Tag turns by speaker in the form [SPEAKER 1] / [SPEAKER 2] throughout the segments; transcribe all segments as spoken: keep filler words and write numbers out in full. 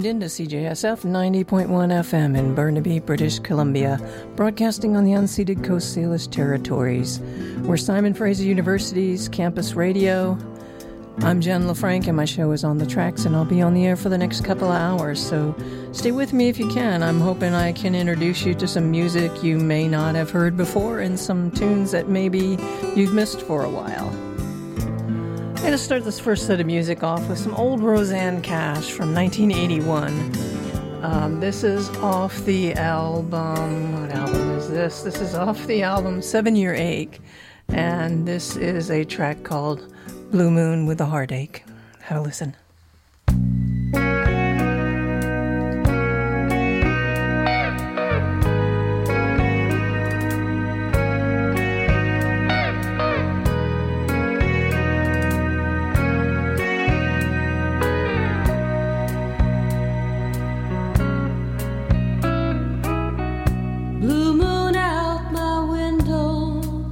[SPEAKER 1] Into C J S F ninety point one F M in Burnaby, British Columbia, broadcasting on the unceded Coast Salish territories. We're Simon Fraser University's campus radio. I'm Jen LaFranc, and my show is On the Tracks, and I'll be on the air for the next couple of hours, so stay with me if you can. I'm hoping I can introduce you to some music you may not have heard before and some tunes that maybe you've missed for a while. I'm going to start this first set of music off with some old Rosanne Cash from nineteen eighty-one. Um, this is off the album, what album is this? This is off the album Seven Year Ache, and this is a track called Blue Moon with a Heartache. Have a listen.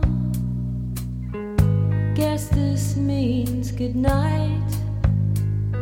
[SPEAKER 2] Good night.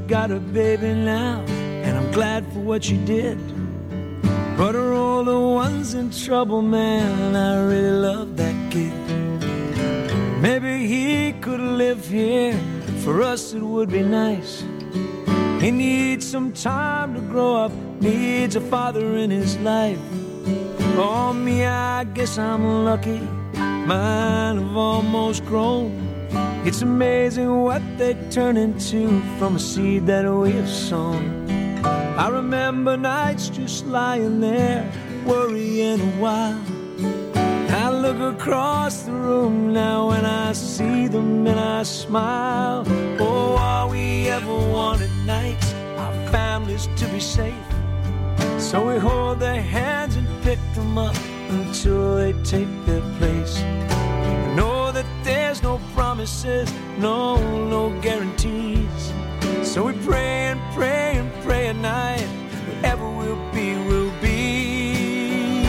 [SPEAKER 2] got a baby now, and I'm glad for what she did. But her older one's in trouble, man, I really love that kid. Maybe he could live here, for us it would be nice. He needs some time to grow up, needs a father in his life. Oh, me, I guess I'm lucky, mine have almost grown. It's amazing what they turn into from a seed that we have sown. I remember nights just lying there, worrying a while. I look across the room now and I see them and I smile. Oh, all we ever wanted nights, our families to be safe. So we hold their hands and pick them up until they take their place. We know that there's no promises, no, no guarantees. So we pray and pray and pray at night, wherever we'll be, we'll be.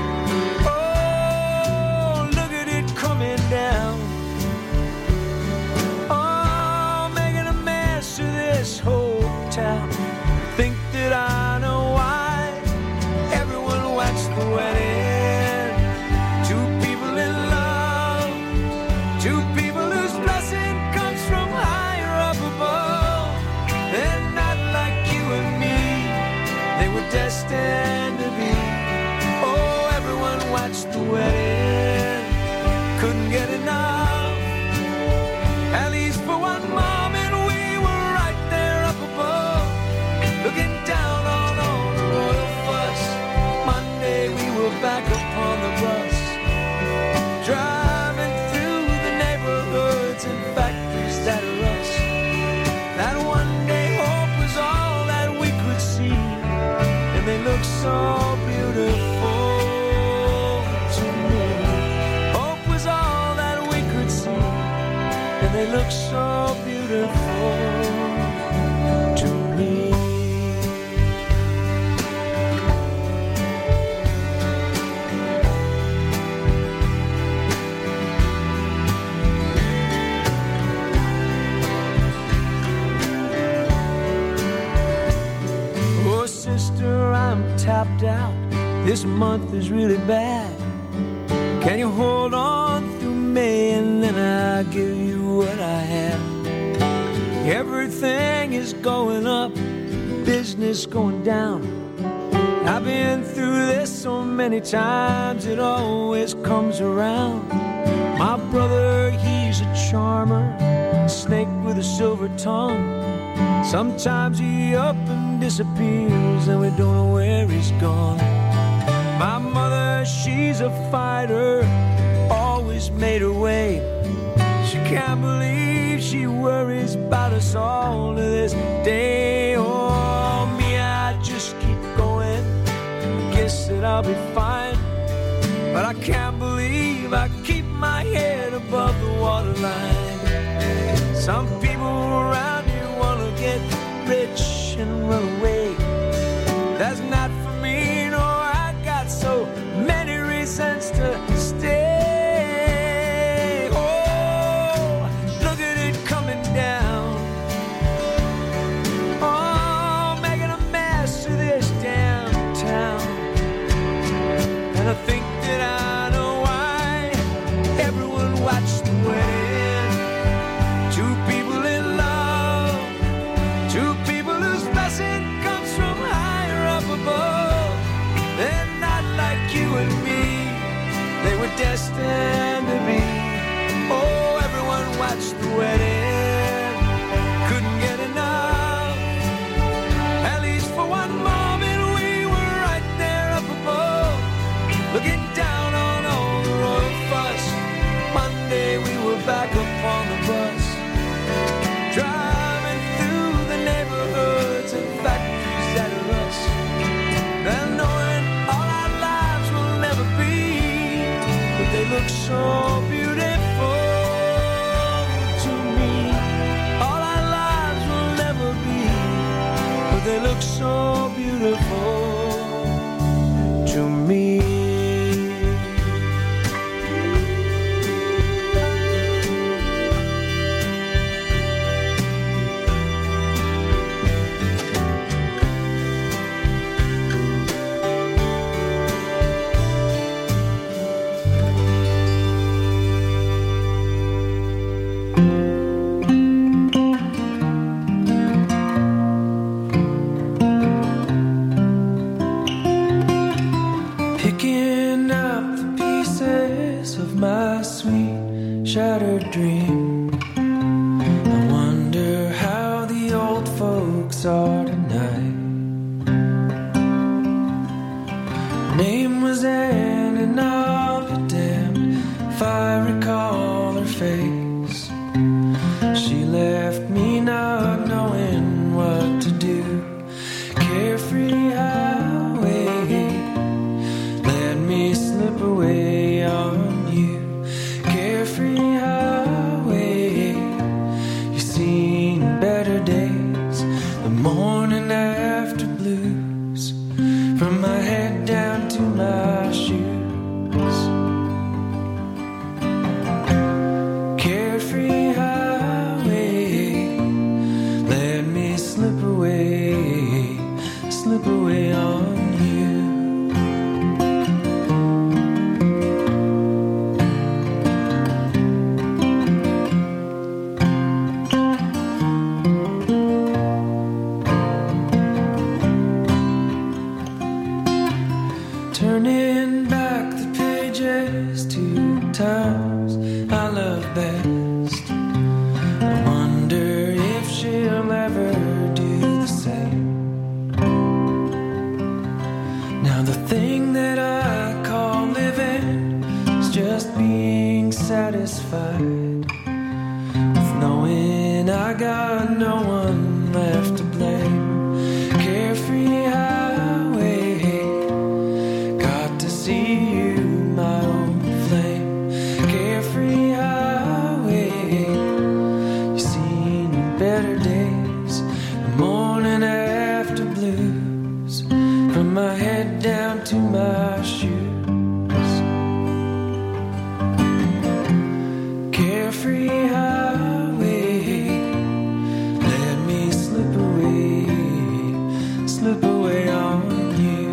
[SPEAKER 2] Oh, look at it coming down. Oh, making a mess of this whole town. Think that I know why everyone watched the wedding. Two people in love, two people whose blessing comes from higher up above. They're not like you and me, they were destined to be. Oh, everyone watched the wedding, couldn't get enough. At least for one moment we were right there up above, looking down on all the royal fuss. Monday we were back upon the bus, driving through the neighborhoods and factories that are us. That one day hope was all that we could see, and they look so beautiful to me. Hope was all that we could see, and they look so beautiful to me. Oh, sister, I'm tapped out. This month is really bad. Can you hold on through May and then I'll give you what I have? Everything is going up, business going down. I've been through this so many times, it always comes around. My brother, he's a charmer, a snake with a silver tongue. Sometimes he up and disappears and we don't know where he's gone. My mother, she's a fighter, always made her way. She can't believe she worries about us all to this day. Oh, me, I just keep going, guess that I'll be fine. But I can't believe I keep my head above the waterline. Some people around here wanna get rich and run away. That's not for me, no, I got so many reasons to stay. Oh, look at it coming down. Oh, making a mess of this downtown. And I think that I know why everyone watched the wedding. Two people in love, two people whose blessing comes from higher up above. They're not like you and me, they were destined to be. Oh, everyone watched the wedding, couldn't get enough. At least for one moment we were right there up above, looking down on all the royal fuss. Monday we were back upon the bus, driving through the neighborhoods and factories that are us. And knowing all our lives will never be, but they look so beautiful to me. All our lives will never be, but they look so beautiful to me. my sweet shattered dream. I wonder how the old folks are tonight. Her name was Anne, and I'll be damned if I recall her face. She left me not knowing what to do. Carefree highway, let me slip away on you. Carefree highway, you've seen better days. The morning after blues, from my head down to my shoes. Carefree highway, let me slip away, slip away on you. Turning back the pages to times I love best. I wonder if she'll ever do the same. Now the thing that I call living is just being satisfied with knowing I got no one left to blame. Carefree highway, got to see you, my old flame. Carefree highway, you've seen better days. The morning after blues, from my head down to my shoes. Carefree highway, let me slip away, slip away on you.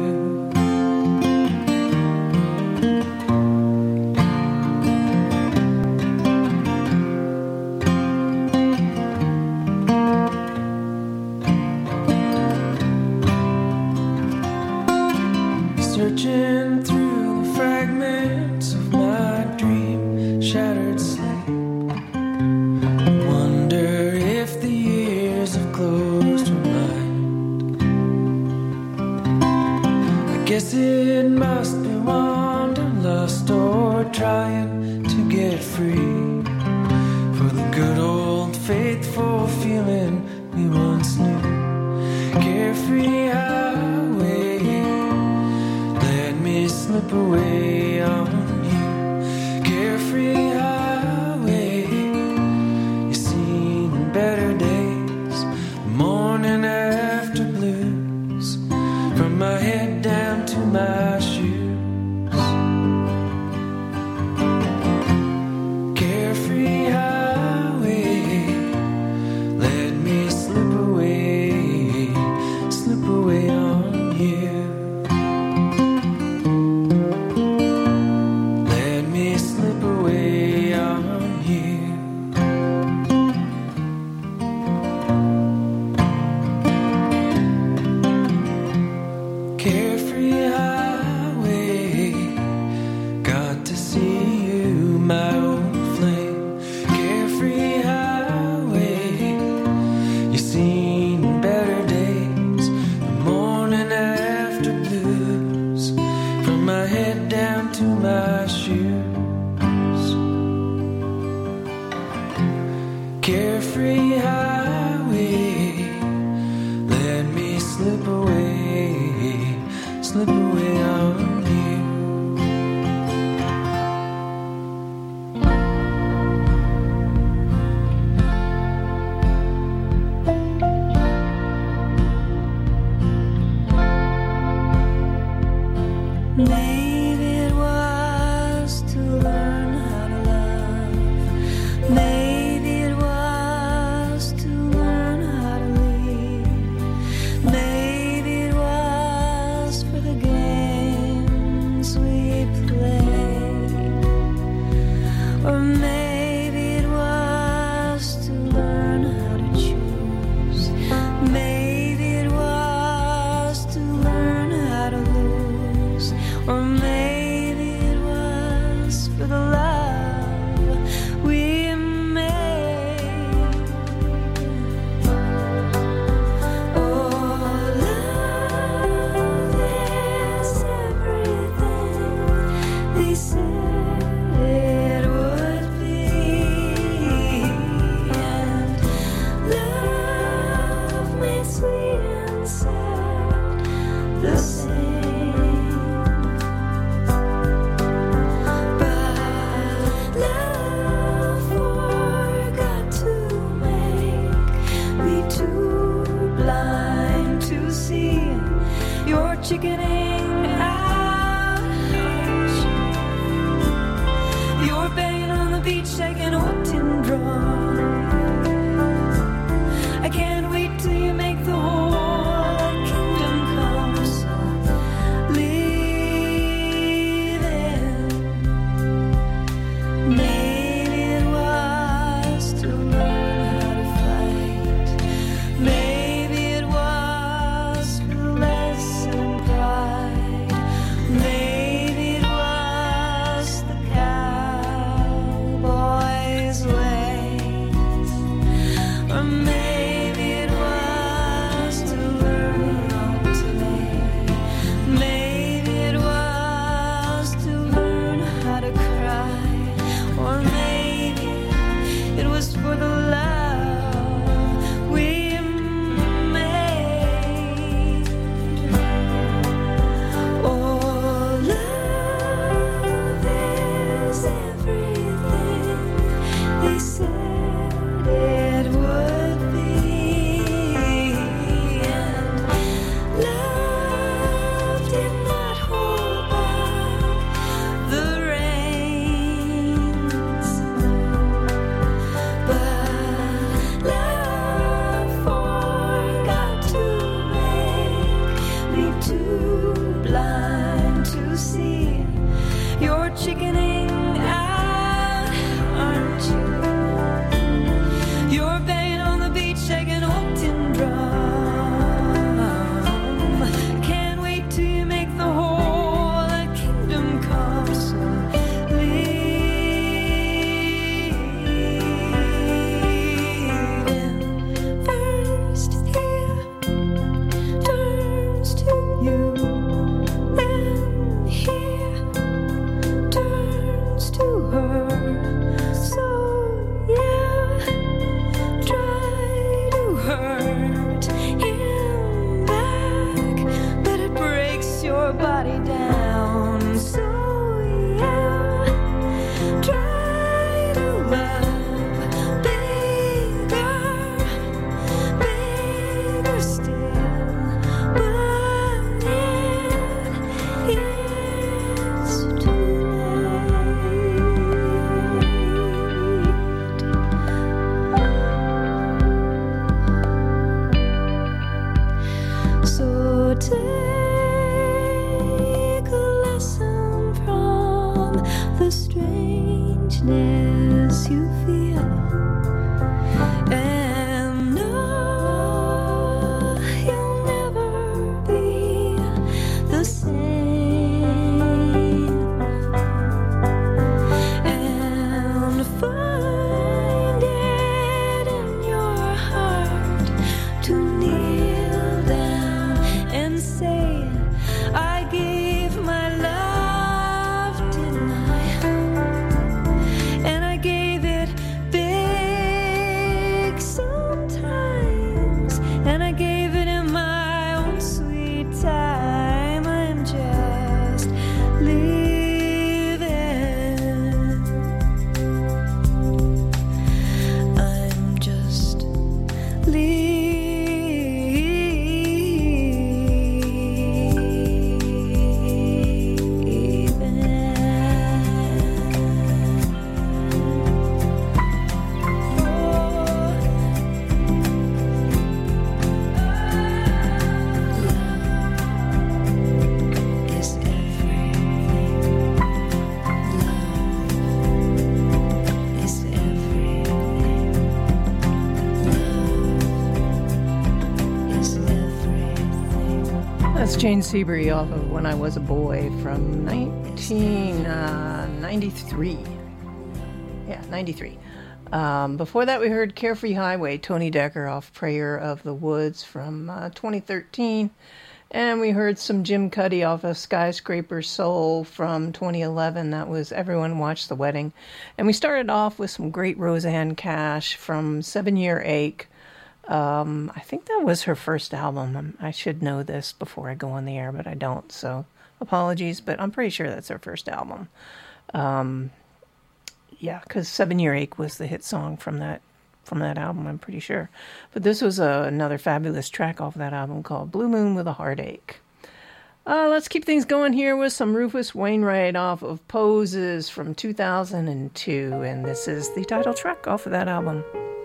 [SPEAKER 2] Searching through the fragments of my dream shattered sleep, I wonder if the years have closed her mind. I guess it must be wanderlust or trying to get free for the good old faithful feeling we once knew. Carefree highway, let me slip away on you. Carefree highway, you've seen better days. Morning after blues, from my head down to my shoes. Carefree highway, let me slip away, slip away on you. Let me slip away on you. Carefree highway, got to see you, my old flame. Carefree highway, you've seen better days. The morning after blues, from my head down to my shoes. Carefree highway, let me slip away, slip away on you.
[SPEAKER 3] Maybe it was to learn how to love. Maybe it was to the strangeness you feel. And no, you'll never be the same. And find it in your heart to kneel down and say, I gave my love, didn't I? And I gave it big sometimes, and I gave it in my own sweet time. I'm just living. I'm just is everything. Love is everything. Love is everything.
[SPEAKER 1] That's Jane Seabury off of When I Was a Boy from nineteen ninety-three. Yeah, ninety-three. Um, before that, we heard Carefree Highway, Tony Decker off Prayer of the Woods from uh, twenty thirteen. And we heard some Jim Cuddy off of Skyscraper Soul from twenty eleven. That was Everyone Watched the Wedding. And we started off with some great Roseanne Cash from Seven Year Ache. Um, I think that was her first album. I should know this before I go on the air, but I don't. So apologies, but I'm pretty sure that's her first album. Um, yeah, because Seven Year Ache was the hit song from that from that album, I'm pretty sure. But this was uh, another fabulous track off that album called Blue Moon with a Heartache. Uh, let's keep things going here with some Rufus Wainwright off of Poses from two thousand two, and this is the title track off of that album.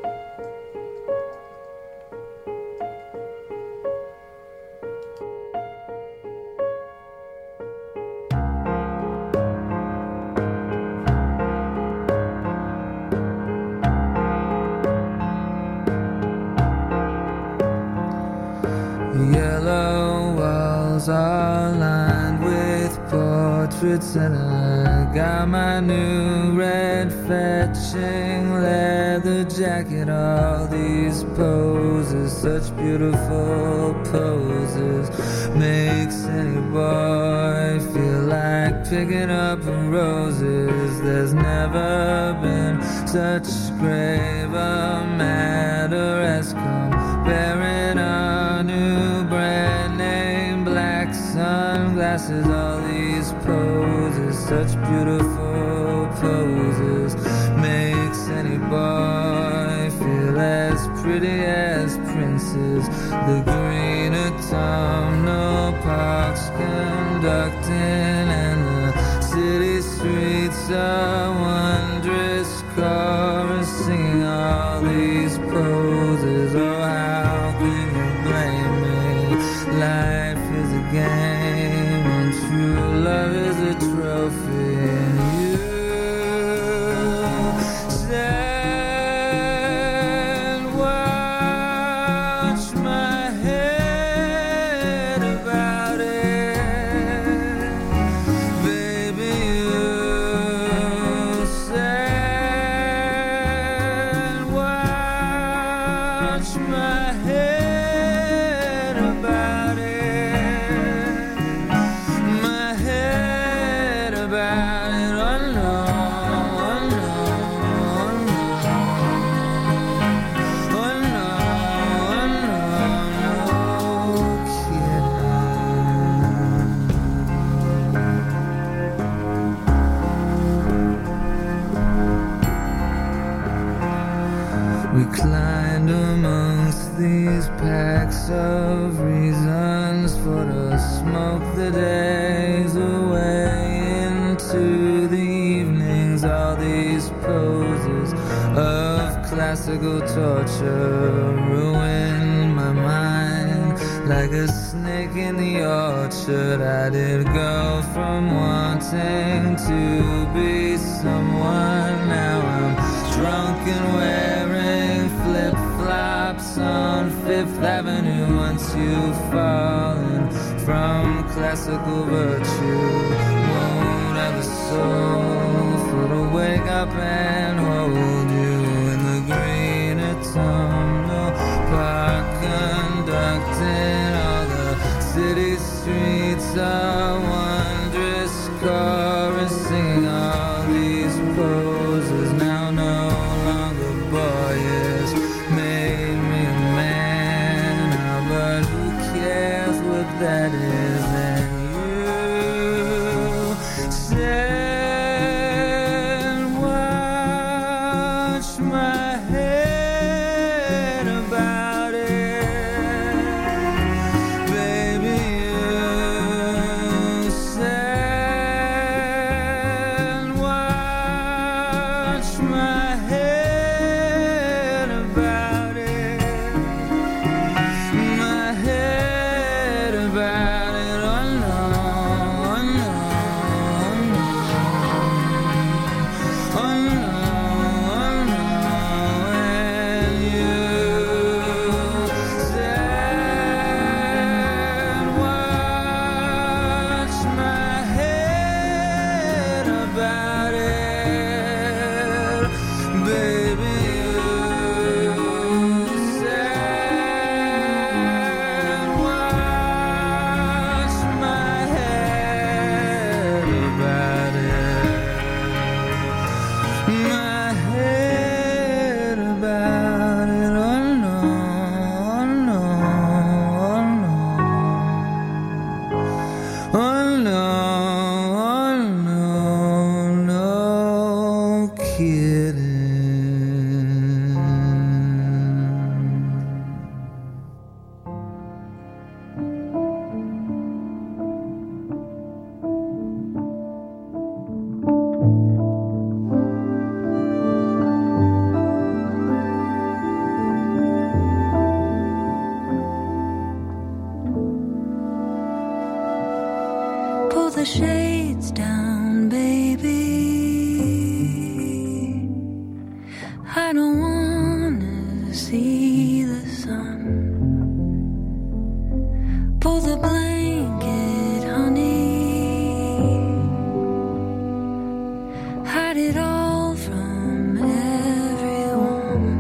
[SPEAKER 4] Yellow walls are lined with portraits, and I got my new red fetching leather jacket. All these poses, such beautiful poses, makes any boy feel like picking up roses. There's never been such grave a matter as comparing a new brand name black sunglasses. All these poses, such beautiful poses, makes any boy feel as pretty as princes. The green autumnal parks conducting, and the city streets a wondrous chorus singing all these poses. Oh, how can you blame me? Life is a game and true love is a trophy, and you stand, watch my head about it, baby. You stand, watch my head about it, my head about it. Oh no, oh no, oh no, oh no, oh no, no kidding. We climbed amongst these packs of reasons for to smoke the days away into the evenings. All these poses of classical torture ruin my mind. like a snake in the orchard. I did go from wanting to be someone. Now I'm drunk and wearing flip-flops on Fifth Avenue. Once you've fallen from classical virtue, won't have a soul for to wake up and hold you in the green autumnal park, conducting all the city streets a wondrous chorus, singing all these poses. Now no longer boyish, made me a man now, but who cares what that is? And you said, watch my head about it, baby. You said, watch my head about it, my head about it. Oh no, oh no, oh no, oh no, oh no. And you said, watch my head about it, baby. You said, watch my head about it, my head about it. Oh no, oh no, oh no, oh no, oh no, no kidding.
[SPEAKER 3] Pull the shades down, baby. I don't wanna see the sun. Pull the blanket, honey. Hide it all from everyone.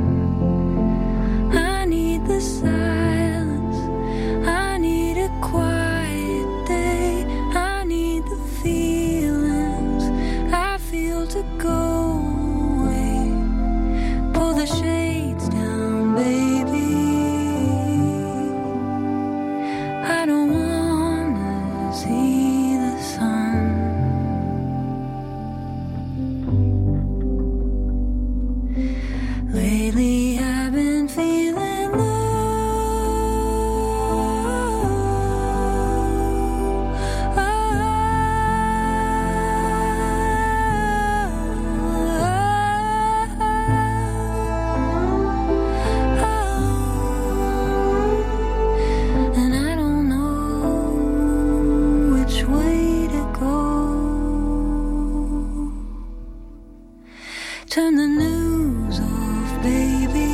[SPEAKER 3] I need the silence. I need a quiet day. I need the feelings I feel to go away. Pull the shades down, baby. I don't wanna see the sun. Lately I've been feeling and I don't know which way to go. Turn the news off, baby.